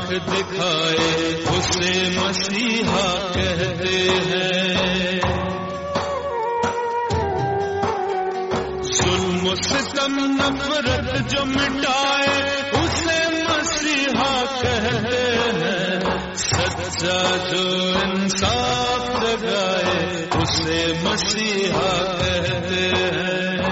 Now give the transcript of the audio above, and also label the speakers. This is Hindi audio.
Speaker 1: आंख दिखाए उसे मसीहा कहते हैं। जुल्म सितम नफरत जो मिटाए उसे मसीहा कहते हैं। सच्चा जो इंसाफ लगाए उसे मसीहा कहते हैं।